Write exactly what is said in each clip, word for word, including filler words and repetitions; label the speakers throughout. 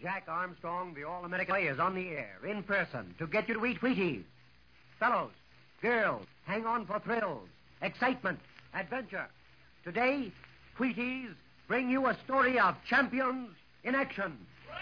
Speaker 1: Jack Armstrong, the All-American Boy, is on the air, in person, to get you to eat Wheaties. Fellows, girls, hang on for thrills, excitement, adventure. Today, Wheaties bring you a story of champions in action.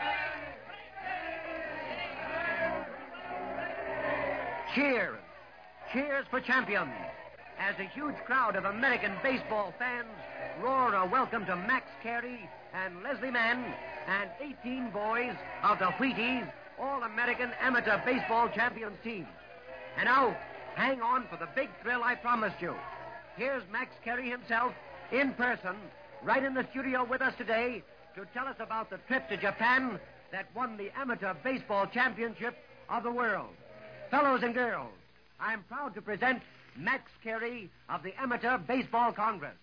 Speaker 1: Cheers. Cheers for champions. As a huge crowd of American baseball fans roar a welcome to Max Carey and Leslie Mann and eighteen boys of the Wheaties All-American Amateur Baseball Champions team. And now, hang on for the big thrill I promised you. Here's Max Carey himself, in person, right in the studio with us today to tell us about the trip to Japan that won the Amateur Baseball Championship of the world. Fellows and girls, I'm proud to present Max Carey of the Amateur Baseball Congress.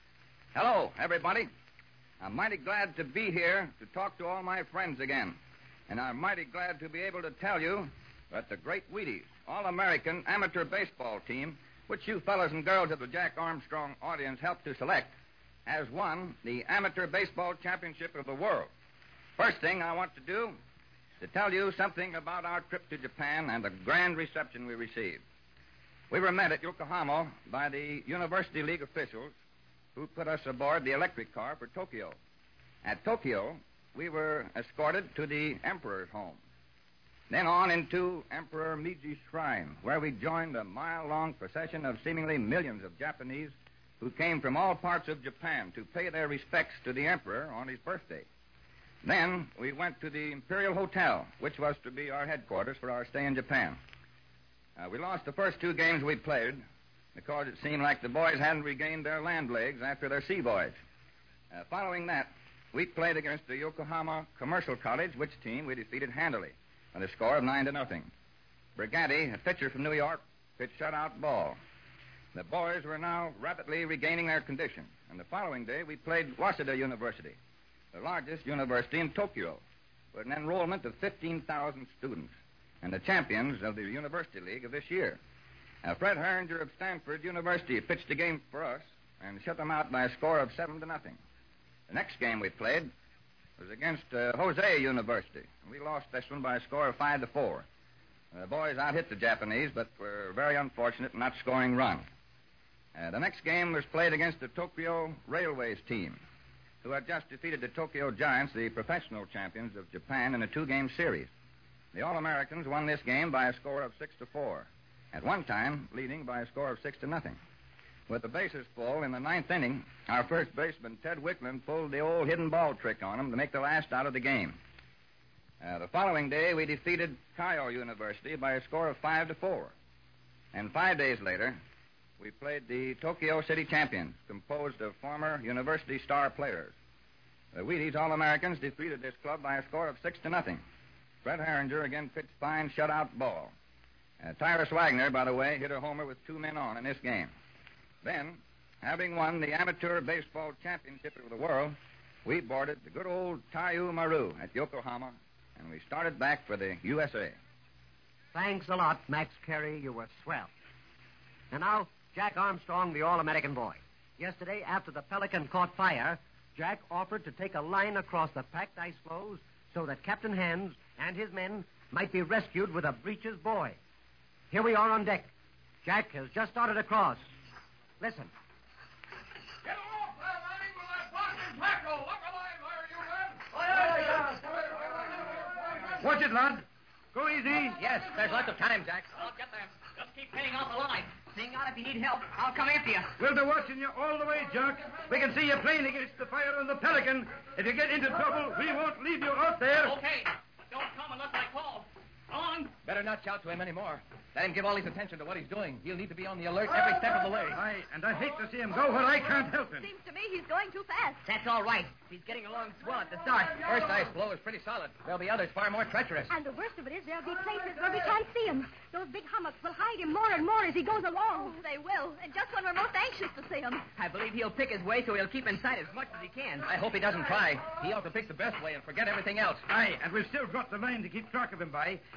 Speaker 2: Hello, everybody. I'm mighty glad to be here to talk to all my friends again. And I'm mighty glad to be able to tell you that the great Wheaties All-American Amateur Baseball team, which you fellows and girls of the Jack Armstrong audience helped to select, has won the Amateur Baseball Championship of the world. First thing I want to do is to tell you something about our trip to Japan and the grand reception we received. We were met at Yokohama by the University League officials who put us aboard the electric car for Tokyo. At Tokyo, we were escorted to the Emperor's home. Then on into Emperor Meiji's shrine, where we joined a mile-long procession of seemingly millions of Japanese who came from all parts of Japan to pay their respects to the Emperor on his birthday. Then we went to the Imperial Hotel, which was to be our headquarters for our stay in Japan. Uh, we lost the first two games we played because it seemed like the boys hadn't regained their land legs after their sea voyage. Uh, following that, we played against the Yokohama Commercial College, which team we defeated handily on a score of nine to nothing. Briganti, a pitcher from New York, pitched shutout ball. The boys were now rapidly regaining their condition, and the following day we played Waseda University, the largest university in Tokyo, with an enrollment of fifteen thousand students, and the champions of the University League of this year. Now, Fred Herringer of Stanford University pitched a game for us and shut them out by a score of seven to nothing. The next game we played was against uh, Jose University, and we lost this one by a score of five to four. The boys out-hit the Japanese, but were very unfortunate in not scoring runs. Uh, the next game was played against the Tokyo Railways team, who had just defeated the Tokyo Giants, the professional champions of Japan, in a two-game series. The All-Americans won this game by a score of six to four, at one time leading by a score of six to nothing. With the bases full in the ninth inning, our first baseman, Ted Wickland, pulled the old hidden ball trick on him to make the last out of the game. Uh, the following day, we defeated Keio University by a score of five to four. And five days later, we played the Tokyo City champions, composed of former university star players. The Wheaties All-Americans defeated this club by a score of six to nothing. Fred Herringer again pitched fine shutout ball. Uh, Tyrus Wagner, by the way, hit a homer with two men on in this game. Then, having won the Amateur Baseball Championship of the world, we boarded the good old Taiyu Maru at Yokohama, and we started back for the U S A.
Speaker 1: Thanks a lot, Max Carey. You were swell. And now, Jack Armstrong, the All-American boy. Yesterday, after the Pelican caught fire, Jack offered to take a line across the packed ice floes so that Captain Hands and his men might be rescued with a breeches buoy. Here we are on deck. Jack has just started across. Listen.
Speaker 3: Get off that line with that blocking tackle! Look alive there, you men!
Speaker 4: Watch it, lad. Go easy.
Speaker 5: Yes, there's lots of time, Jack. I'll get there. Just keep hitting off the line. Sing out if you need help. I'll come after you.
Speaker 4: We'll be watching you all the way, Jack. We can see you playing against the fire on the Pelican. If you get into trouble, we won't leave you out there.
Speaker 5: Okay. But don't come unless I call. On. Better not shout to him anymore. Let him give all his attention to what he's doing. He'll need to be on the alert every step of the way.
Speaker 4: Aye, and I hate to see him go where I can't help him.
Speaker 6: Seems to me he's going too fast.
Speaker 5: That's all right. He's getting along swell at the start. First ice blow is pretty solid. There'll be others far more treacherous.
Speaker 6: And the worst of it is there'll be places where we can't see him. Those big hummocks will hide him more and more as he goes along. Oh, they will. And just when we're most anxious to see him.
Speaker 5: I believe he'll pick his way so he'll keep in sight as much as he can. I hope he doesn't try. He ought to pick the best way and forget everything else.
Speaker 4: Aye, and we've still got the line to keep track of him by.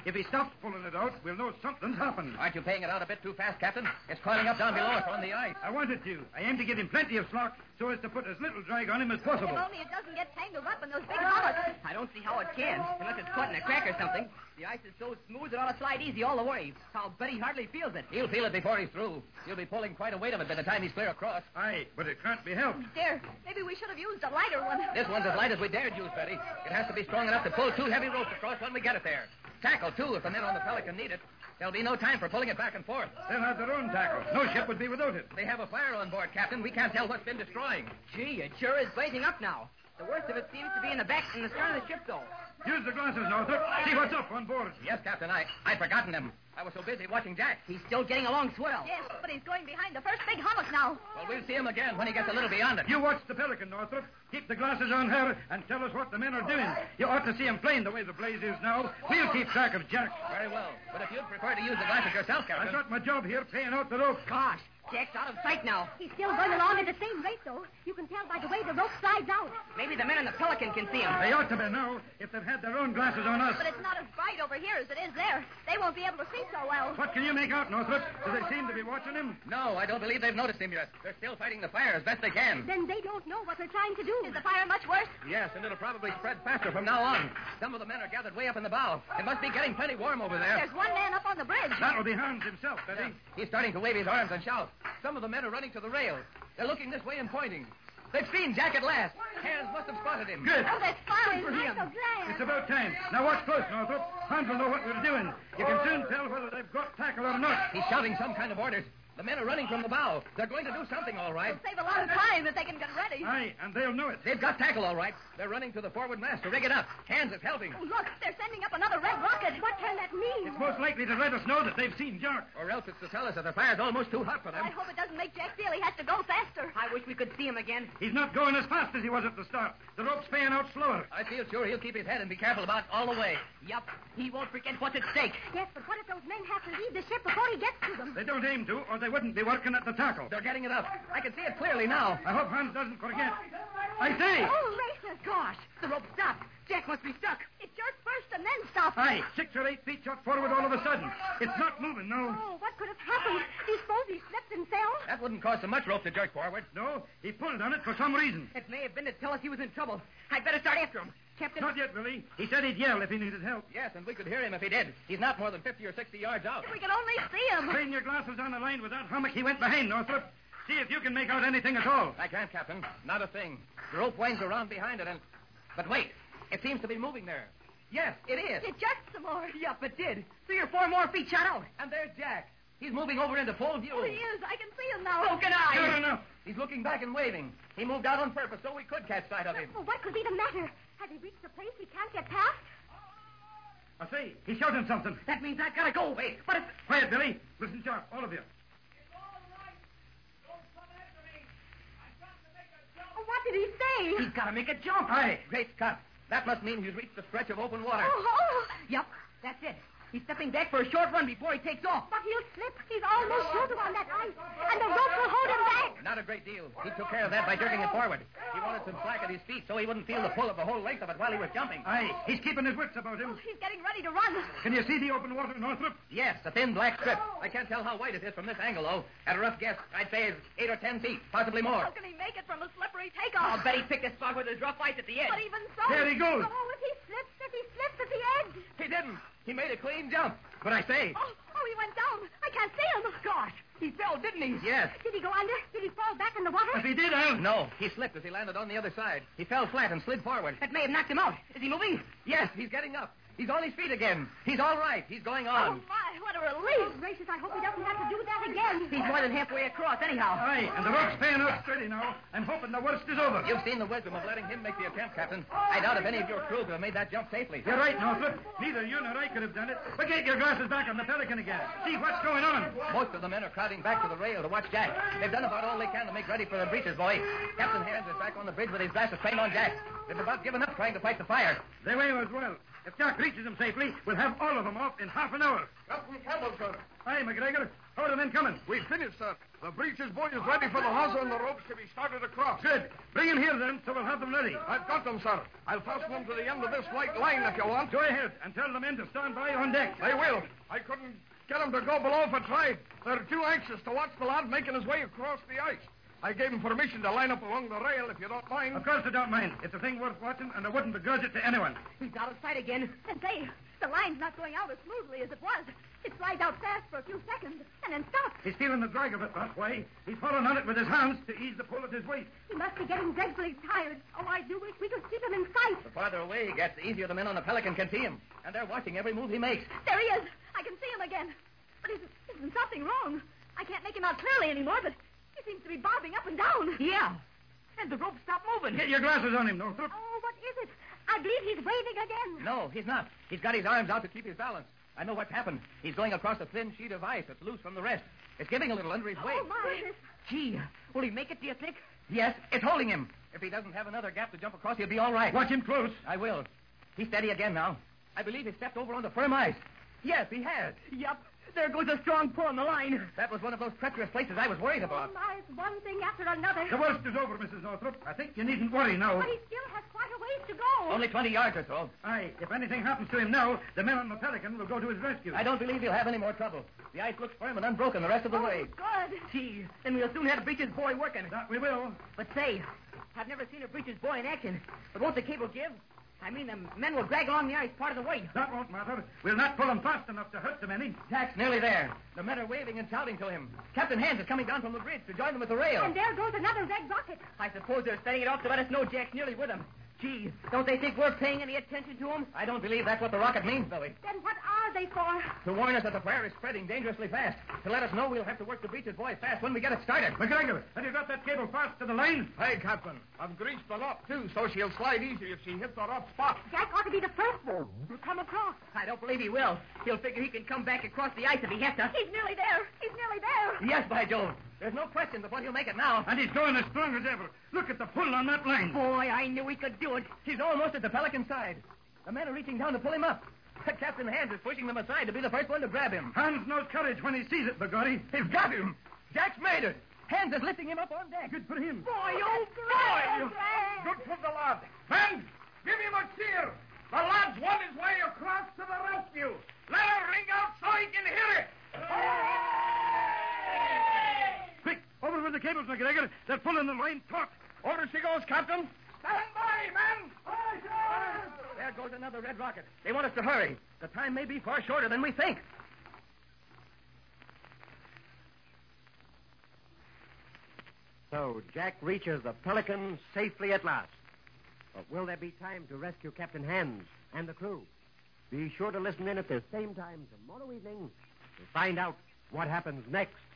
Speaker 4: If he stops pulling it out, we'll know something's happened.
Speaker 5: Aren't you paying it out a bit too fast, Captain? It's coiling up down below us on the ice.
Speaker 4: I wanted to. I aim to give him plenty of slack so as to put as little drag on him as possible.
Speaker 6: If only it doesn't get tangled up in those big hummocks.
Speaker 1: I don't see how it can, unless it's caught in a crack or something. The ice is so smooth it ought to slide easy all the way. I'll bet he hardly feels it.
Speaker 5: He'll feel it before he's through. He'll be pulling quite a weight of it by the time he's clear across.
Speaker 4: Aye, but it can't be helped.
Speaker 6: There, maybe we should have used a lighter one.
Speaker 5: This one's as light as we dared use, Betty. It has to be strong enough to pull two heavy ropes across when we get it there. Tackle, too, if the men on the Pelican need it. There'll be no time for pulling it back and forth.
Speaker 4: They'll have their own tackle. No ship would be without it.
Speaker 5: They have a fire on board, Captain. We can't tell what's been destroying.
Speaker 1: Gee, it sure is blazing up now. The worst of it seems to be in the back in the stern of the ship, though.
Speaker 4: Use the glasses, Northrop. See what's up on board.
Speaker 5: Yes, Captain. I, I'd forgotten them. I was so busy watching Jack.
Speaker 1: He's still getting along swell.
Speaker 6: Yes, but he's going behind the first big hummock now.
Speaker 5: Well, we'll see him again when he gets a little beyond it.
Speaker 4: You watch the Pelican, Northrop. Keep the glasses on her and tell us what the men are doing. You ought to see him plain the way the blaze is now. We'll keep track of Jack.
Speaker 5: Very well. But if you'd prefer to use the glasses yourself, Captain...
Speaker 4: I've got my job here paying out the rope.
Speaker 1: Gosh, Jack's out of sight now.
Speaker 6: He's still going along at the same rate, though. You can tell by the way the rope slides out.
Speaker 1: Maybe the men in the Pelican can see him.
Speaker 4: They ought to be now if they've had their own glasses on us.
Speaker 6: But it's not as bright over here as it is there. They won't be able to see so well.
Speaker 4: What can you make out, Northrop? Do they seem to be watching him?
Speaker 5: No, I don't believe they've noticed him yet. They're still fighting the fire as best they can.
Speaker 6: Then they don't know what they're trying to do. Is the fire much worse?
Speaker 5: Yes, and it'll probably spread faster from now on. Some of the men are gathered way up in the bow. It must be getting plenty warm over there.
Speaker 6: There's one man up on the bridge.
Speaker 4: That'll be Hans himself, Betty.
Speaker 5: He's starting to wave his arms and shout. Some of the men are running to the rail. They're looking this way and pointing. They've seen Jack at last. Hands must have spotted him.
Speaker 4: Good.
Speaker 6: Oh, that's fine.
Speaker 1: for
Speaker 6: I'm
Speaker 1: him.
Speaker 6: so glad.
Speaker 4: It's about time. Now watch close, Northrop. Hans will know what we're doing. You can soon tell whether they've got tackle or not.
Speaker 5: He's shouting some kind of orders. The men are running from the bow. They're going to do something, all right.
Speaker 6: It'll save a lot of time if they can get ready.
Speaker 4: Aye, and they'll know it.
Speaker 5: They've got tackle, all right. They're running to the forward mast to rig it up. Hans is helping.
Speaker 6: Oh, look, they're sending up another red rocket. What can that mean?
Speaker 4: It's most likely to let us know that they've seen Jock.
Speaker 5: Or else it's to tell us that the fire's almost too hot for them.
Speaker 6: I hope it doesn't make Jack feel he has to go faster.
Speaker 1: I wish we could see him again.
Speaker 4: He's not going as fast as he was at the start. The rope's paying out slower.
Speaker 5: I feel sure he'll keep his head and be careful about all the way.
Speaker 1: Yup, he won't forget what's at stake.
Speaker 6: Yes, but what if those men have to leave the ship before he gets to them?
Speaker 4: They don't aim to, or they wouldn't be working at the tackle.
Speaker 5: They're getting it up. I can see it clearly now.
Speaker 4: I hope Hans doesn't forget. I say!
Speaker 6: Oh, races.
Speaker 1: Gosh, the rope stopped. Jack must be stuck.
Speaker 6: It jerked first and then stopped.
Speaker 4: Aye, six or eight feet shot forward all of a sudden. It's not moving, no.
Speaker 6: Oh, what could have happened? Do you suppose he slipped and fell?
Speaker 5: That wouldn't cause so much rope to jerk forward.
Speaker 4: No, he pulled on it for some reason.
Speaker 1: It may have been to tell us he was in trouble. I'd better start after him. Captain...
Speaker 4: Not yet, Billy. He said he'd yell if he needed help.
Speaker 5: Yes, and we could hear him if he did. He's not more than fifty or sixty yards out.
Speaker 6: If we could only see him.
Speaker 4: Train your glasses on the line with that hummock he went behind, Northrop. See if you can make out anything at all.
Speaker 5: I can't, Captain. Not a thing. The rope winds around behind it and... But wait. It seems to be moving there. Yes, it is.
Speaker 6: It jerked some more.
Speaker 1: Yup, it did. Three or four more feet shot out.
Speaker 5: And there's Jack. He's moving over into full view.
Speaker 6: Oh, he is. I can see him now.
Speaker 1: So can I.
Speaker 4: Sure enough.
Speaker 5: He's looking back and waving. He moved out on purpose so we could catch sight of him.
Speaker 6: Oh, what could be the matter? Has he reached a place he can't get past?
Speaker 4: I say, he's shouting something.
Speaker 1: That means I've got to go. Wait, but it's...
Speaker 4: Quiet, Billy. Listen sharp, all of you.
Speaker 6: Oh, what did he say?
Speaker 1: He's got to make a jump.
Speaker 4: Aye.
Speaker 5: Great Scott. That must mean he's reached the stretch of open water.
Speaker 6: Oh, oh.
Speaker 1: Yup, that's it. He's stepping back for a short run before he takes off.
Speaker 6: But he'll slip. He's almost short on that ice. And the rope will hold him back.
Speaker 5: Not a great deal. He took care of that by jerking it forward. He wanted some slack at his feet so he wouldn't feel the pull of the whole length of it while he was jumping.
Speaker 4: Aye, he's keeping his wits about
Speaker 6: Oh,
Speaker 4: him.
Speaker 6: he's getting ready to run.
Speaker 4: Can you see the open water, Northrop?
Speaker 5: Yes, a thin black strip. I can't tell how wide it is from this angle, though. At a rough guess, I'd say it's eight or ten feet, possibly more.
Speaker 6: How can he make it from a slippery
Speaker 1: I'll
Speaker 6: takeoff?
Speaker 1: bet he picked a spot where there's rough ice at the edge.
Speaker 6: But even so...
Speaker 4: There he goes.
Speaker 6: Oh, if he slips, if he slips at the edge.
Speaker 5: He didn't. He made a clean jump. But I say...
Speaker 6: Oh, oh, he went down. I can't see him.
Speaker 1: Gosh, he fell, didn't he?
Speaker 5: Yes.
Speaker 6: Did he go under? Did he fall back in the water?
Speaker 4: If he did, I'll...
Speaker 5: No, he slipped as he landed on the other side. He fell flat and slid forward.
Speaker 1: That may have knocked him out. Is he moving?
Speaker 5: Yes, he's getting up. He's on his feet again. He's all right. He's going
Speaker 6: Oh,
Speaker 5: on.
Speaker 6: my, what a relief. Oh, gracious, I hope he doesn't have to do that again.
Speaker 1: He's more than halfway across, anyhow.
Speaker 4: Aye, and the rope's paying out steady now. I'm hoping the worst is over.
Speaker 5: You've seen the wisdom of letting him make the attempt, Captain. I doubt if any of your crew could have made that jump safely.
Speaker 4: You're right, Northrop. Neither you nor I could have done it. But get your glasses back on the Pelican again. See what's going on.
Speaker 5: Most of the men are crowding back to the rail to watch Jack. They've done about all they can to make ready for their breeches, boy. Captain Hans is back on the bridge with his glasses trained on Jack. They've about given up trying to fight the fire.
Speaker 4: They may as well. If Jack reaches them safely, we'll have all of them off in half an hour.
Speaker 3: Captain Campbell, sir.
Speaker 4: Aye, McGregor. How are the men coming?
Speaker 3: We finished, sir. The breeches boy is ready for the hawser and the ropes to be started across.
Speaker 4: Good. Bring him here, then, so we'll have them ready.
Speaker 3: I've got them, sir. I'll fasten them to the end of this white line if you want.
Speaker 4: Go ahead and tell the men to stand by on deck.
Speaker 3: They will. I couldn't get them to go below if I tried. They're too anxious to watch the lad making his way across the ice. I gave him permission to line up along the rail, if you don't mind.
Speaker 4: Of course I don't mind. It's a thing worth watching, and I wouldn't begrudge it to anyone.
Speaker 6: He's out of sight again. And say, the line's not going out as smoothly as it was. It slides out fast for a few seconds and then stops.
Speaker 4: He's feeling the drag of it that way. He's pulling on it with his hands to ease the pull at his weight.
Speaker 6: He must be getting dreadfully tired. Oh, I do wish we could keep him in sight.
Speaker 5: The farther away he gets, the easier the men on the Pelican can see him. And they're watching every move he makes.
Speaker 6: There he is. I can see him again. But isn't, isn't something wrong? I can't make him out clearly anymore, but he seems to be bobbing up and down.
Speaker 5: Yeah. And the rope stopped moving.
Speaker 4: Get your glasses on him, Northrop.
Speaker 6: Oh, what is it? I believe he's waving again.
Speaker 5: No, he's not. He's got his arms out to keep his balance. I know what's happened. He's going across a thin sheet of ice that's loose from the rest. It's giving a little under his weight.
Speaker 6: Oh, my.
Speaker 5: Gee, will he make it, do you think? Yes, it's holding him. If he doesn't have another gap to jump across, he'll be all right.
Speaker 4: Watch him close.
Speaker 5: I will. He's steady again now. I believe he stepped over onto firm ice. Yes, he has.
Speaker 6: Yep. There goes a strong pull on the line.
Speaker 5: That was one of those treacherous places I was worried about.
Speaker 6: Oh, my, it's one thing after another.
Speaker 4: The worst is over, Missus Northrop. I think you needn't worry now.
Speaker 6: But he still has quite a ways to go.
Speaker 5: Only twenty yards or so.
Speaker 4: Aye, if anything happens to him now, the men on the Pelican will go to his rescue.
Speaker 5: I don't believe he'll have any more trouble. The ice looks firm and unbroken the rest of the
Speaker 6: Oh,
Speaker 5: way.
Speaker 6: good.
Speaker 5: Gee, then we'll soon have Breeches' boy working.
Speaker 4: That we will.
Speaker 5: But say, I've never seen a Breeches' boy in action. But won't the cable give? I mean, the men will drag along the ice part of the way.
Speaker 4: That won't matter. We'll not pull him fast enough to hurt them any.
Speaker 5: Jack's nearly there. The men are waving and shouting to him. Captain Hands is coming down from the bridge to join them at the rail.
Speaker 6: And there goes another red rocket.
Speaker 5: I suppose they're setting it off to let us know Jack's nearly with them. Gee, don't they think we're paying any attention to him? I don't believe that's what the rocket means, Billy.
Speaker 6: Then what are they for?
Speaker 5: To warn us that the fire is spreading dangerously fast. To let us know we'll have to work the Breeches' boy fast when we get it started.
Speaker 4: McGregor, have you got that cable fast to the line?
Speaker 3: Hey, Captain. I've greased the knot, too, so she'll slide easy if she hits the rough spot.
Speaker 6: Jack ought to be the first one to come across.
Speaker 5: I don't believe he will. He'll figure he can come back across the ice if he has to.
Speaker 6: He's nearly there. He's nearly there.
Speaker 5: Yes, by Jove. There's no question but he'll make it now.
Speaker 4: And he's going as strong as ever. Look at the pull on that line.
Speaker 5: Boy, I knew he could do it. He's almost at the Pelican side. The men are reaching down to pull him up. Captain Hands is pushing them aside to be the first one to grab him.
Speaker 4: Hans knows courage when he sees it, Bugatti.
Speaker 5: He's got him. Jack's made it. Hands is lifting him up on deck.
Speaker 4: Good for him.
Speaker 6: Boy, oh, great.
Speaker 3: Good for the lad. Men, give him a cheer. The lad's won his way across to the rescue. Let her ring out so he can hear it.
Speaker 4: Quick, over with the cables, McGregor. They're pulling the line taut.
Speaker 3: Order she goes, Captain. Stand by, men.
Speaker 5: There goes another red rocket. They want us to hurry. The time may be far shorter than we think.
Speaker 1: So Jack reaches the Pelican safely at last. But will there be time to rescue Captain Hands and the crew? Be sure to listen in at the same time tomorrow evening to find out what happens next.